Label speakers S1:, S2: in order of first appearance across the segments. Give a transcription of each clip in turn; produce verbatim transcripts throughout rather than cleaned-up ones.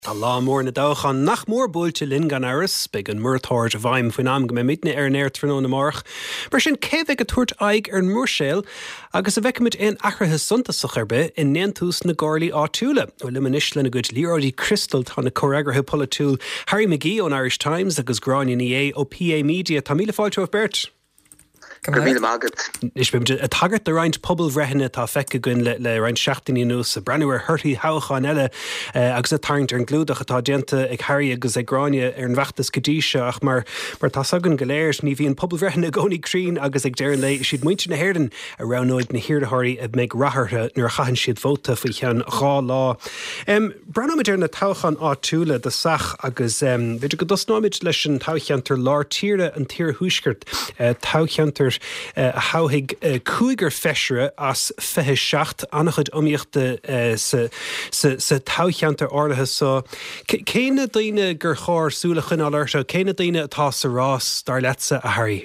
S1: Tá lá mór na dóchan nach mór búilte lin gan áras, beag an murthóir a bhaim faoin am go mé mitne ar an air trúna march. Bar sin céimh a tuairt aig ar an múrséil, agus a bheicimiid in achrathe suntasach arbe in néantús na gáirlaí áitiúla. Ó limanis lena gúid líorí Crystal tá na choreagartha polatúil Harry McGee ón Irish Times agus Gráinne ní é ó P A Media. Tá míle fáilte ó Bert. Is bim a tagart de reint pobl bhreithine tá feice gon le, le reint seachtaí nús a brenuir thirtí háchan eile uh, agus a tarint ar an glúdach atá dianta ag Harry agus ag Gráinne ar an bheachtas godíise ach mar mar tá sagan goléir ní bhíon pobl bhreithine gcónaí crín agus ag dearan lei siad muinte na héirdan a ránóid na hirdethirí a méid rathartha nuair chahann siad vóta faoi chean rá lá. Um, Brenuid ar na táchan áitiúla de sach agus um, beidir go dosnáid leis an tácheantar lár tíre an tír húsgurt uh, tácheantar Uh, a hauigh uh, cúigar feisire as fethe seacht annachchud omíochta uh, sa, sa, sa tácheantar ordathe so céine daoine gur chóir súlachan á leirse, céine daoine atá sa rás dar letsa a Harry?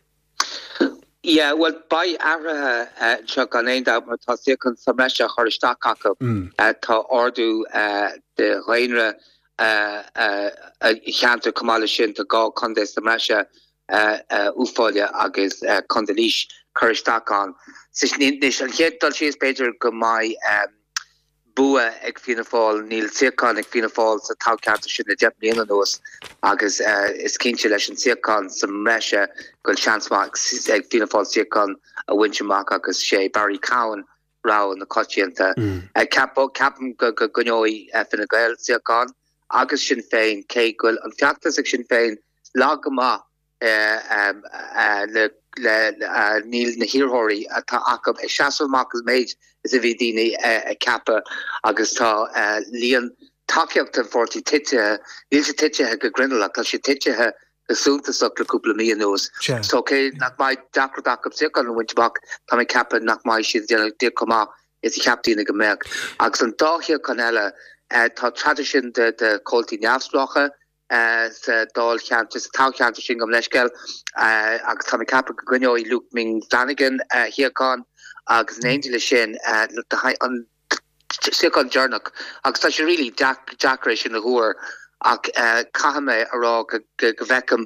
S2: Yeah, well, by ara uh, chuck an ein da mar tá siachan samresha choristeach mm. uh, tá ordu uh, de réinre uh, uh, uh, cheantar cumála sin tá gá condé samresha Uh, uh, úfáile agus uh, condalís choristeachán. Sis níos an chéaddal sios beidir go mai um, bua ag fianna fáil níl siacán ag fianna fáil sa táceantar sin na deap bliana nuas agus uh, is cinnte leis an siacán sa mreise go seansmach ag fianna fáil siacán a winseach agus sé Barry Cowan rá na coitianta. Mm. Uh, Capo capam go go gonóí uh, finna gael siacán agus sin féin cé goil an fiachtas ag sin féin lágamá Uh, um, uh, le, le, uh, níl na hiorthirí atá acab e seasamach is méid is a bhí daoine uh, cappa agus tá uh, líon takeíochta fortí tithe níl sé tithe go grinneach tá sé tithe go súntaach le cúpla míon nuas. So cé nach mai dacra acab siacán an winteach tá mé cappa nach mai siad déanana dé comá is i captaína go méach. Agus an dáthío can eile uh, tá tradition de, de coltí neamhsplacha Uh, sa dal cheantar sa tácheantar sin gom leisceil uh, agus tá cappa go gcuineoí Luke Ming Flanagan uh, hiacán agus néintile sin uh, an siacán dearnach agus tá sé rilí deacra sin na thuair ach uh, caime ará go go bhecam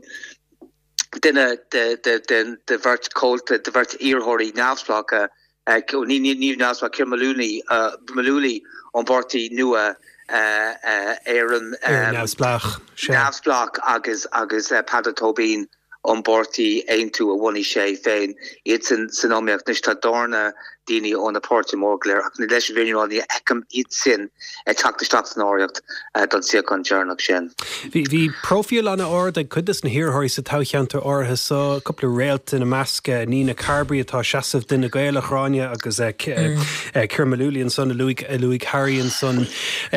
S2: duine de de de de bhirt cóilta de bhirt iarthirí neamhspleácha uh, ní ní neamhspleách Ciar Malúlaí uh, Malúlaí an bhortaí nua Uh, uh, Aaron um, Navsplach agus agus uh, Padatóbín on borti ein tú a woni sé féin it's in synomiach nista dorna dini on a Portimogler ach na leis vinni on the ekam it sin e tak de stadsnoriacht dan siacon journal sin.
S1: Vi vi profil an or de kudas na hier hor sa tácheantar or has so a couple of rails in a mask Nina Carberry atá seasamh din na gaile chráine agus e Ciar Malúlaí an son Louis Louis Harry an son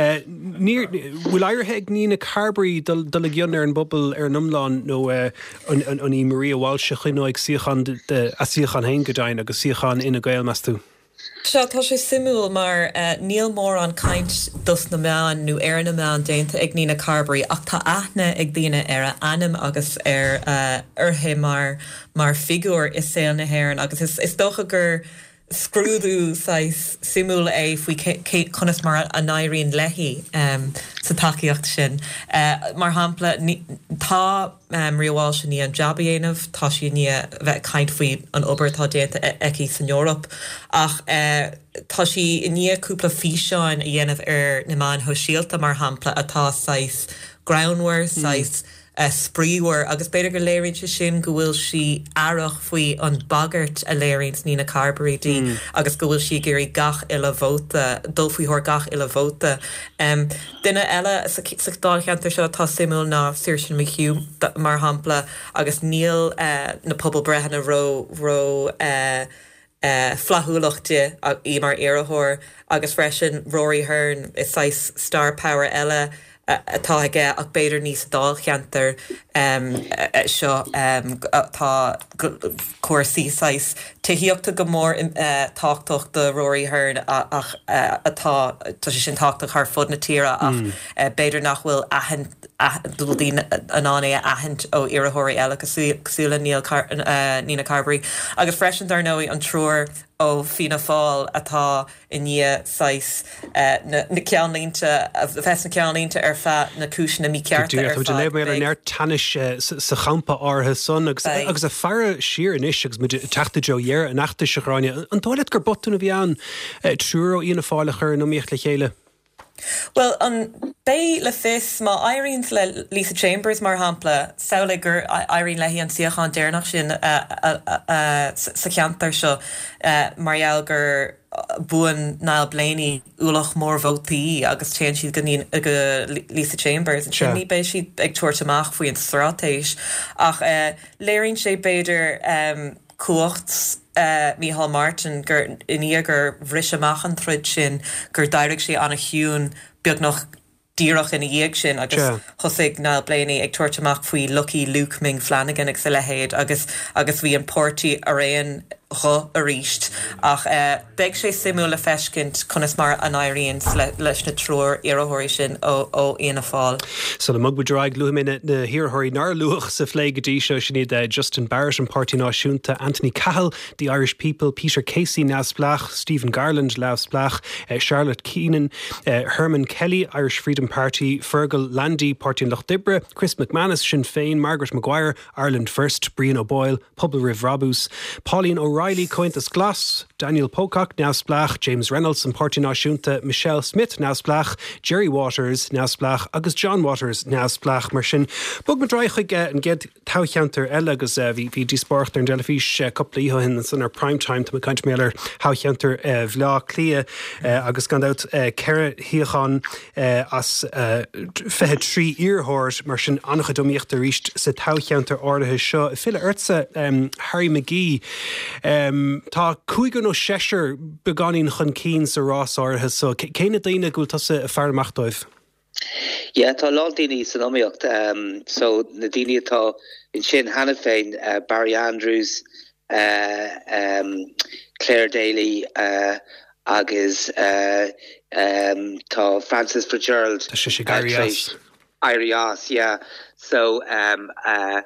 S1: near will I heg Nina Carberry dul dul gionner an bubble er numlan no an an i Maria Walsh chuino ag siachan de a siachan hen godain agus siachan ina gael mastú.
S3: Se tá sé simú mar uh, níl mór an caint dus na meán nó ar na meán déanta ag Nina Carberry ach tá aithne ag dtíine ar a anam agus ar uh, arthe mar mar figúr is sé na hhéireann agus is, is dócha gur scrúdú sais simúla é faoi chunas mar a nairíonn leithí um, sa takeíocht sin. Uh, mar hampla tá um, Ria Walsh ní an jabbaíanamh tá sí ní bheith caint faoi an obair tá déanta eici san Eorop ach uh, tá sí ní cúpla físeáin a dhéanamh ar na man ho síalta mar hampla atá sais groundware sais mm. Uh, spríúir agus beidir go léironn se sin go bhfuil si airach faoi an bagart a léironn Nina Carberry dí mm. agus go bhfuil si gurí gach ile bhóta dul faoi thóir gach ile bhóta. Um, Duine eile sa dáilcheantar seo tá simú ná Saoirse McHugh mar hampla agus níl uh, na pobl breithe ró ró uh, uh, flathúlachte í mar iarthóir agus freisin Rory Hearn is sais star power eile atá aige ach beidir níos dáilcheantar um, seo um, tá cuasaí sais tuíochta go mór uh, táchtach de Rory Hearn ach uh, atá tá sé sin táchtach ar fud na tíre ach mm. uh, beidir nach bhfuil ahan dúdí an ána ahint ó iarthóirí eile cosúla Níl Carbery agus freisin ar nóí an trúr ó Fianna Fáil atá in ní sais na ceanlínta a fes na ceanlínta ar fe na cis na mí cearta ar
S1: fa. le mé ar tanis sa champa áthe son agus agus a fear siar in is agus mu teachta jo dhéar an achta seráine an toilet gur botúna bhí an trúr ó Fianna Fáil chur nó míocht le chéile.
S3: Well, an bé le fis má Irene le Lisa Chambers mar hampla saola gur Irene lehí an siochan déirnach sin sa ceantar seo marall gur buan Niall Blaney úlach mór vótaí agus téan siad go go Lisa Chambers an sin ní bé siad ag tuairteach faoin stratéis ach léironn sé beidir cuacht Uh, Micheál Martin gur iní gur bhris amach an trid sin gur daireadh sé anna hiún beag nach díireach ina dhéag sin agus yeah. thosaigh Niall Blaney ag tuairteach faoi Lucky Luke Ming Flanagan ag sa lehéad agus agus bhí an pórtaí a réon ro a ríist ach uh, beag sé simú le feiscint chunas mar an Irene leis na trúr iarthóirí sin ó ó Fianna Fáil.
S1: So le mug bedráig luhamine na hiarthirí nar luach sa phlé godí seo sin iad Justin Barrett an Pártí Náisiúnta, Anthony Cahill, the Irish People, Peter Casey Nasplach, Stephen Garland Lasplach, uh, Charlotte Keenan, uh, Herman Kelly, Irish Freedom Party, Fergal Landy, Pártí Loch Dibre, Chris McManus, Sinn Féin, Margaret Maguire, Ireland First, Brian O'Boyle, Pobal Riv Rabus, Pauline O'Reilly, Cointas Glass, Daniel Pocock, Nasplach, James Reynolds and Pártí Náisiúnta, Michelle Smith Nasplach, Jerry Waters Nasplach, agus John Waters Nasplach mar sin. Bug me draich chuig an ged tácheantar eile agus bhí bhí díspácht ar an delafís coppla ího hin san ar primetime tá caint méler tácheantar bhlá clia agus gandát ceire hiochan as fethe trí iarthóir mar sin annach domíocht a ríist sa tácheantar áirithe seo. File urtsa Harry McGee Um, tá cúigan ó séir beganín chun cín sa rás áirithe so céine daoine gúil tusa a fearmachtáibh?
S2: Yeah, tá lá daoine san omíocht um, so na daoine atá in sin Hannah féin uh, Barry Andrews uh, um, Claire Daly uh, agus uh, um, tá Francis Fitzgerald
S1: Tá sé sé Garias
S2: Irias, yeah. So um, uh,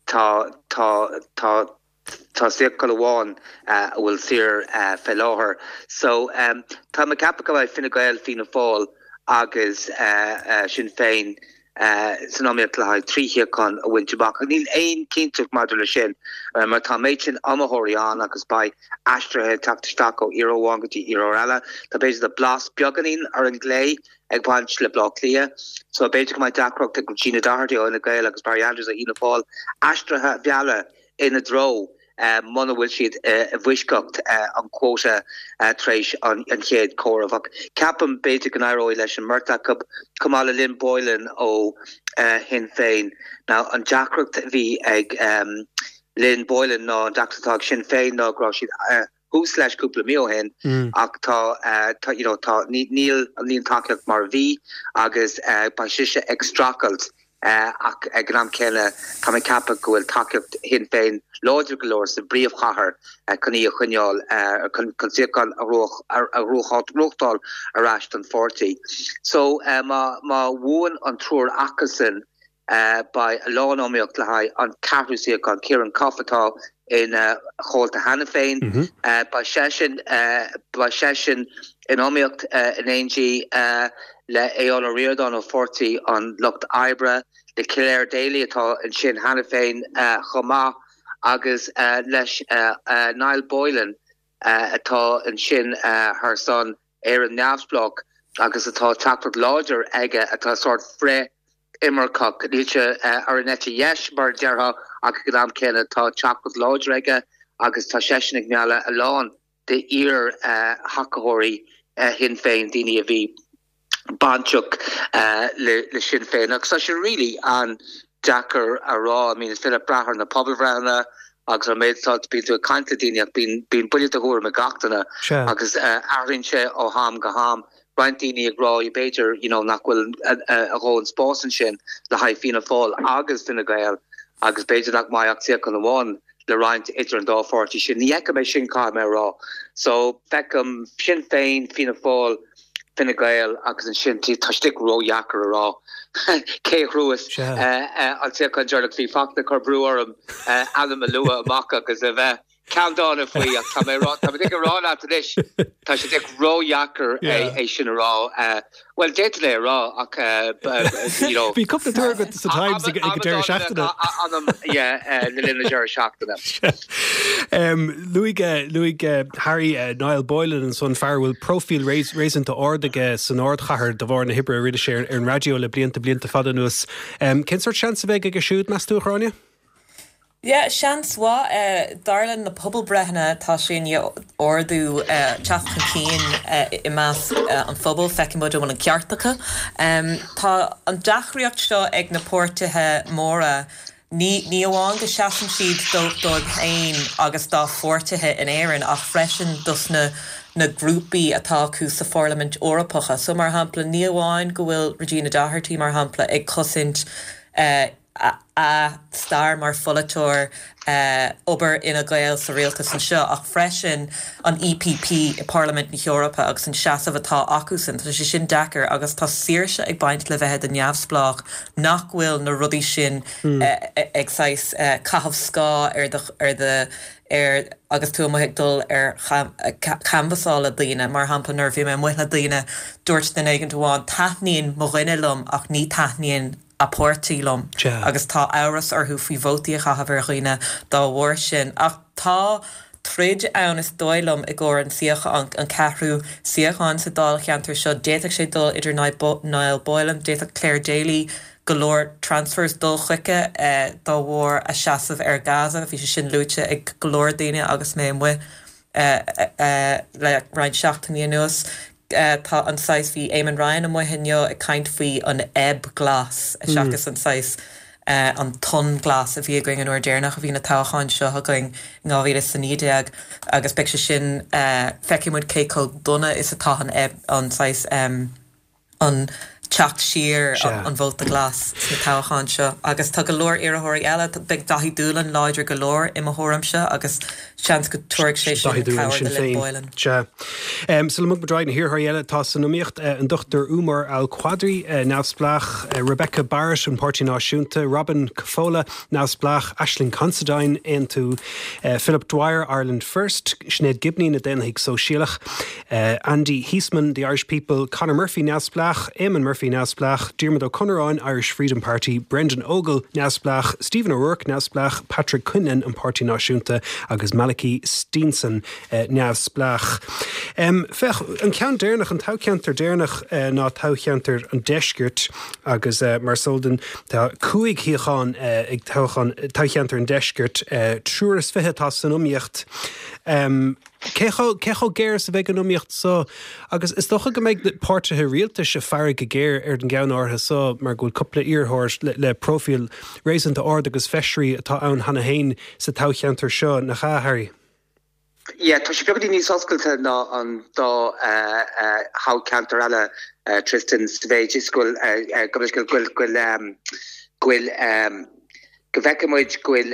S2: tá tá tá Tá siad go bháin bhfuil siar fé láthair. So um, tá me cappa go bhfuil Fine Gael Fianna Fáil agus uh, uh, Sinn Féin uh, san ámíocht le haid tríe chun a bhain tibach. Níl éon cinnteach maidir le sin uh, mar tá méid sin amthirí an agus ba astrathe tactisteach ó iaró gotí iaró eile. Tá beidir de blas beaganín ar an glé ag baint le blá clia. So beidir go mai dacrocht ag Gina Doherty ó Fine Gael agus Barry Andrews a Fianna Fáil astrathe bheala ina dro. Uh, Mona bhfuil siad a bhuiiscocht an quóta tréis an chéad córamhach. Ceapan beidir an airóí leis an murtach cumála Lynn Boylan ó Sinn Féin. Now an deacrocht bhí ag um, Lynn Boylan ná deachtatá Sinn Féin ná grá siad hús leis cúpla mío hen ach tá tá you know tá níl níl takeach mar bhí agus ba siise extracult Uh, ach ag gram céile tá mé cappa gohfuil takeocht Sinn Féin láidir go leor sa bríomh chathair chun í a chuineáil chun siocáil a ruachtáil arás an forty. So uh, má má bhuain an trúr achasan uh, ba a lánóíocht le haid an ceathrú siocáil Kieran Coffatá in uh, Chomhalta Hannah Féin mm-hmm. uh, ba sesin uh, ba sesin in ómíocht uh, in A G uh, le éála riordan ó forty an Locht Ibra, le Claire Daly atá in sin Hannah Féin uh, chomá agus uh, leis uh, uh, Niall Boylan uh, atá in sin uh, her son Aaron Navsblock agus atá tapad láidir aige atá sort fré immercock níte uh, ar an nette yes bar dearha agus godam céine tá tapad láidir aige agus tá seisnig meala a lán de ir uh, hacahóí uh, Sinn Féin daoine a bhí Banchuk uh, le, le Sinn Féin. So she really an Jacker a raw. I mean, it's Philip Brahar na Pobal Vrana. Agus a méid tá bí tú caiinte daine ach bín bín buile a thuair me gachtainna agus airinse ó ham go ham Brian daine ag rá I beidir you know nach bhfuil a rón spásan sin le haid Fianna Fáil agus Fine Gael agus beidir nach mai ach siachan amháin le roiint idir an dá forty sin ní eice mé sin cá mé rá. So fecham Sinn Féin Fianna Fáil Fine Gael agus an shinty tashtik ro yakar rá Kay Ruas I'll say conjurlach fi fakta cor brewerum Adam Alua Maka agus a count on if we come around I think around after this tash take ro yakar a sin rá well deadly rá you know
S1: we couple of targets at times to get Jerry Shaftana
S2: yeah the Jerry Shaftana
S1: um Louis Louis Harry Niall Boylan and son Far will profile raise raising to ordige sonord chahar de vor na hibre rida share in radio le blianta blianta fadanus um ken sort chance vega geshoot mastu chronia.
S3: Yeah, seans wa uh, darlan na pobl brehna tá sin ordu uh, chat cín i mas uh, an phobal fecimod an ceartacha. Um, tá an dachriocht seo ag na pórtathe móra ní ní amháin go seaan siad dul dul hain agus dá fortathe in éireann ach freisin dus na na grúpi atá acu sa Parliament Eorpacha. So mar hampla ní amháin go bhfuil Regina Daherty mar hampla ag cosint uh, A, a star mar folatóir uh, ober ina gael sa réaltas an seo ach freisin an E P P i Parliament na Eorpa agus an seasamh atá acu san tá sé sin dechar agus tá saoirse ag baint le bheithe den neamhsplách nach bhfuil na rudí sin mm. uh, ag sais uh, cahabh scá ar de ar de ar agus tú mo dul ar canvasála daine mar hampla nar bhí me muithna daine dúirt den éigen doháin taithníonn mo rinne lom ach ní taithníonn a pórtílum agus tá áras arthú faoi vótaí a chahabhar chuoine dá bhhair sin ach tá tríd ann is dóilm i gcóir an siacha an, an ceathrú siacháin sa dal cheantar seo déiteach sé dul idir Niall Boylan déiteach Claire Daly golóir transfers dul chuice uh, dá bhór a seasamh ar Gaza bhí sé sin lúte ag golóir daine agus mé mu uh, uh, le raid seachtaí nuas. Uh, tá an sais fi Eamon Ryan am mohinio a kind fi an ebb glas a shakas mm. an sais uh, an ton glas a vi going an or dénach a vi na tauchan seo ha going ngávira sanideag agus picture sin uh, fekimud keiko donna is a tá an ebb an sais um, an chat sheer an, an volta glas na tauchan seo agus tá galore iarthóirí eile big dahi dúlan láidir galore im a hóram seo agus chance go tuairg sé sin power the lip boiling.
S1: Ja. Um, so mug bedrein hier haar jelle tá san nomíocht uh, an dochter Umar Al Quadri uh, násplach uh, Rebecca Barish an Pártí Náisiúnta Robin Cafola násplach Aisling Considine into uh, Philip Dwyer Ireland First Sinead Gibney na den hiig so sílach uh, Andy Heisman the Irish People Conor Murphy násplach Eamon Murphy násplach Diarmid O'Connorán Irish Freedom Party Brendan Ogle násplach Stephen O'Rourke násplach Patrick Quinlan an Pártí Náisiúnta agus Malachy Steenson uh, násplach. Um, fech, an cean déirnach an tauceantar déirnach uh, ná tauceantar an deisgirt agus uh, mar soldan tá cuaig hiáin uh, ag tauceantar an deisgirt uh, trúras fithe tá san umíocht. Um, Cecho géir sa bheith an umíocht so agus is docha go méid páirtethe rialta se fearr go géir ar den gceann átha so mar gúil coppla íorthir le, le profil rééisanta ard agus feisirí atá ann hana hain sa taucheantar seo na cha Harry.
S2: Yeah, tá sé beagdí níos oscailte ná an dá how cantar eile Tristan Stage iscoil gomiscoil gwyl gwyl gwyl go bheicemuid gwyl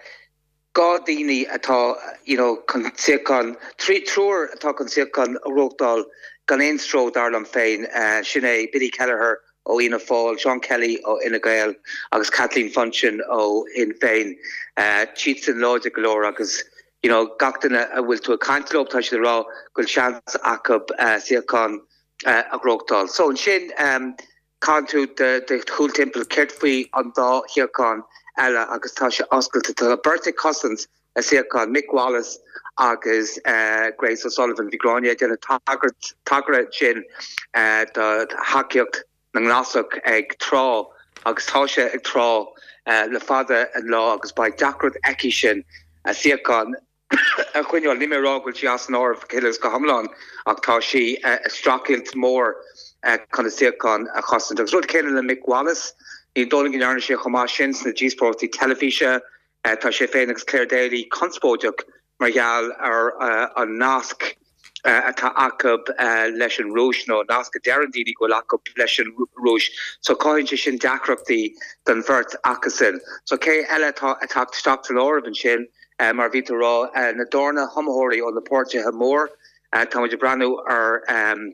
S2: gá daoine atá you know con siacán trí trúr atá con siacán Rockdal gan éon stró darlam féin uh, sin é Billy Kelleher ó Ina Fáil, Sean Kelly ó Ina Gael agus Kathleen Funchen ó in féin uh, cheats and loads galore agus you know gachtainna a bhfuil tú a cantlop tá sé rá goil seans acab uh, siacán uh, a Rockdal. So an sin um, can tú de de Chúl Timple ceirt faoi an dá hiacán Ella agus tá sé oscailte tá Bertie Cousins a siacán Mick Wallace agus uh, Grace O'Sullivan Vigrania déna tagart tagart sin uh, de haceocht na nglasach ag trá agus tá sé ag trá uh, le fada an lá agus ba dacrad eici sin a siacán a chuineáil nimime rágil si as an ámh céiles go hamláin ach tá si uh, stracilt mór uh, chuna siacán a chosint agus rud céile le Mick Wallace Ní dóling in arne sé chomá sin na G-Sport í telefíe tá sé féin agus Claire Daly conspóideach mar gheall ar uh, an nasc uh, atá acab uh, leis an rúis nó nasc a dearandíní go acab leis an rúis so cáinn sé sin deacrachtaí den bhirt acasin so cé eile atá stacht an ámh an sin uh, mar ví rá uh, na dorna hamóirí ó na pórtethe mór uh, tá muidir breanú ar um,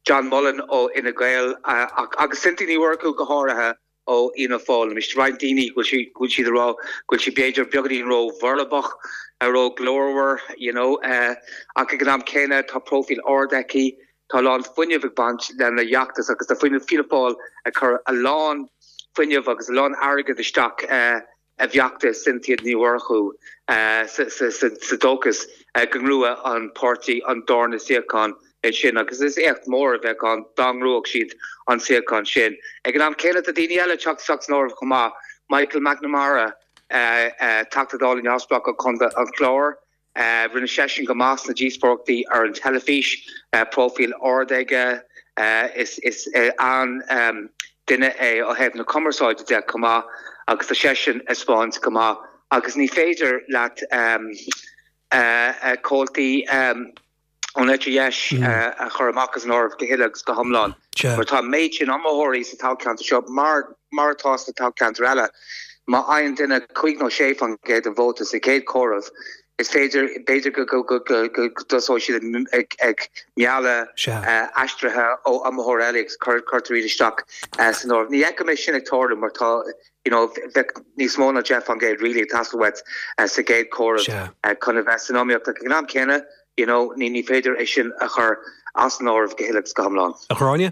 S2: John Mullen ó ina gael agus sintí workú go háirithe ó ina fáil mis Ryan Dini go si go si rá go si beidir begadín ro Verlebach a ro Glorwer you know uh, a gnam céine tá profil ordeki tá lá funineh bant lena jaachtas agus a fuine fiáil a chur a lán funineh agus a lán aige de sta uh, a bheachta sintiad níorchu uh, sa dógus uh, ganrua an party an dorna siacán en sin agus is echt mór bheith an dangrúach siad an siacán sin. Ag an am céile a daine eile teach seach nóir chumá Michael McNamara uh, uh, tatadálinn asbach an chunda an chlár uh, rinne sesin go más na G-sportaí ar an telefís uh, profil ordaige uh, is, is uh, an um, duine é ó hebh na commerceáide de chumá agus a sesin espáins chumá agus ní féidir leat um, uh, uh, cóiltaí um, on etjeis a choramachchas north go hilegs go hamlan. Maar tá méid sin amóirí sa tácantar seo mar martá sa tácantar eile má aon duine chuig nó sé an géad an bóta sa céad chorah is féidir beidir go go go go go dosó siad ag ag meala astrathe ó amóir eilegs chuirtarí isteach san north. Ní eicem é sin ag tóir mar tá you know níos mó na Jeff an géad rilí taswet sa céad chorah chuna bheith sanóíocht a gnám céine you know ni ni féidir é sin a chur as an ámh go hiilegs go hamláin.
S1: A chráine?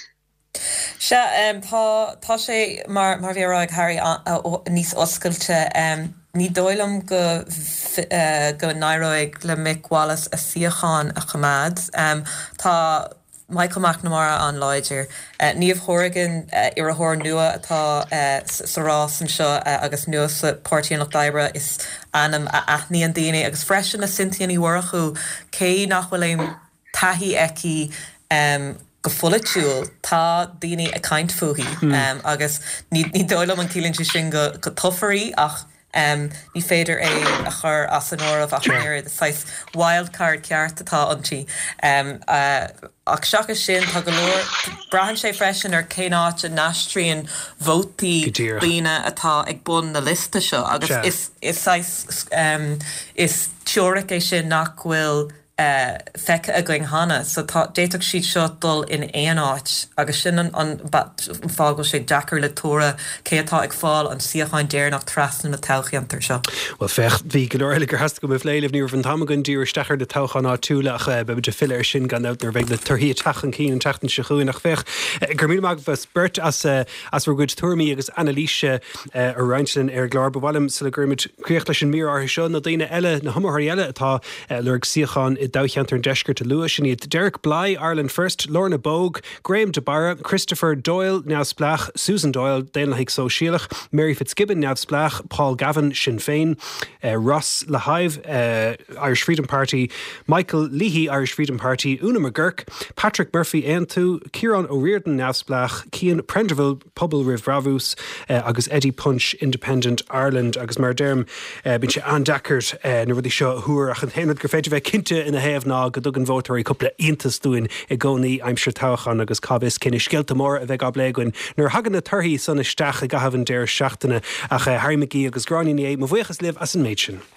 S3: Se um, tá tá sé mar mar bhíráid Harry níos oscailte um, ní dóilm go uh, go nairóig le Mick Wallace a siocháin a chamad um, tá Michael McNamara an Leidir uh, níomh Horrigan uh, ar a thóir nua atá uh, sa rás an seo uh, agus nua sa Páirtíon nach Daibhre is anam a aithní an daine agus freisin na sintíoní warchu cé nach bhfuil éim taithí eici um, go fulatúil tá daine a caint fuhí hmm. um, agus ní, ní dóilm an cílinn sin go, go tofarí ach Um, ní féidir é a chur as an ormh a chuir de sais wildcard ceart atá antí. Um, uh, ach seachas sin tá go leor brahan sé freisin ar céáit a nastríon vótaí líine atá ag bun na lista seo agus yeah. is is is um, is teoric é sin nach bhfuil Uh, feice a going hana, so tá déiteach siad seo dul in éon áit agus sin an, an fáil sé Jackar le tóra cé atá ag fáil an siocháin déirnach trasna na tauchaíantar seo.
S1: Well fecht bhí go leir gur hasca go bh léileh níor van tamagan dúr stechar de tauchan á túlaach be de fill ar sin gan out nar bheith le turthaí tachan cín an teachtain se chuúin nach fech. Gur mí mag bheith spurt as as ru good tuairmí agus analíse ar Reinslin ar glár bhhailm sa le gurmid críocht leis an mír áir seo na daine eile na hamóir eile atá lurg siocháin Dowchanter and Deiscar to Lewis and yet Derek Bly, Ireland first, Lorna Bogue, Graham DeBarra, Christopher Doyle, Nav Splach, Susan Doyle, Dana Hickso Sheilach, Mary Fitzgibbon, Nav Splach, Paul Gavin, Sinn Féin, uh, Ross Lahive, uh, Irish Freedom Party, Michael Leahy, Irish Freedom Party, Una McGurk, Patrick Murphy, Antu, Kieran O'Riordan, Nav Splach, Cian Prenderville, Pobble Riv Ravus, uh, agus Eddie Punch, Independent Ireland, agus Marderm, uh, Binche Ann Dackert, uh, Nirvadi Shaw, Hur, Achan Henry Grafetive, Kinte in a hef ná go dugan vótarí couple intas dúin I gcónaí aimsir táchan agus cabis cinna scialta mór a bheith gabléin nuair hagan na tarthaí san isteach a gahabhann déir seachtainna ach Harry McGee agus Gráinní é mo bhuichas libh as an méid sin.